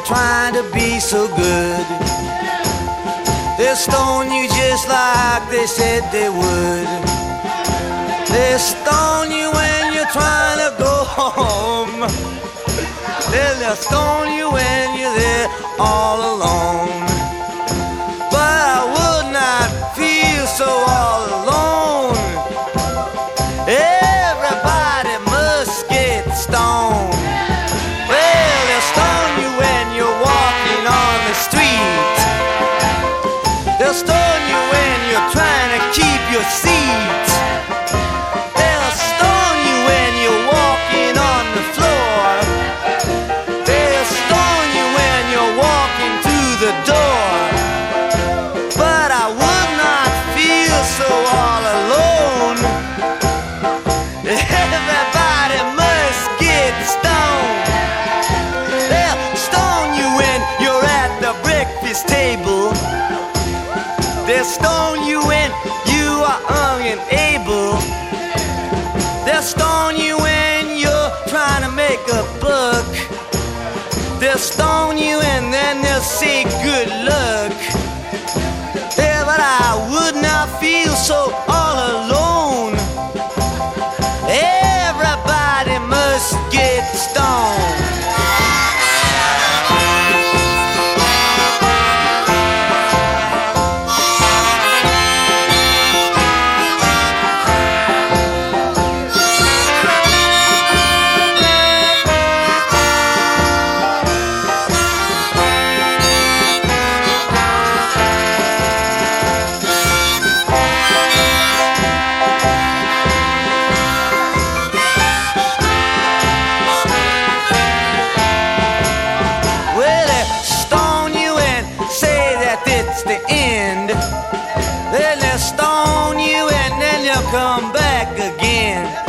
trying to be so good. They'll stone you just like they said they would. They'll stone you when you're trying to go home. They'll stone you when you're there all alone. But I would not feel so all alone. Everybody must get stoned. Well, they'll stone you when you're walking on the street. They'll stone you when you're trying to keep your seat. They'll stone you when you're walking on the floor. They'll stone you when you're walking through the door. But I would not feel so all alone. Everybody must get stoned. They'll stone you when you're at the breakfast table. They'll stone you when you are unable. They'll stone you when you're trying to make a buck. They'll stone you and then they'll say good luck. Yeah, but I would not feel so all alone. Everybody must get stoned. It's the end. Then they'll stone you and then you'll come back again.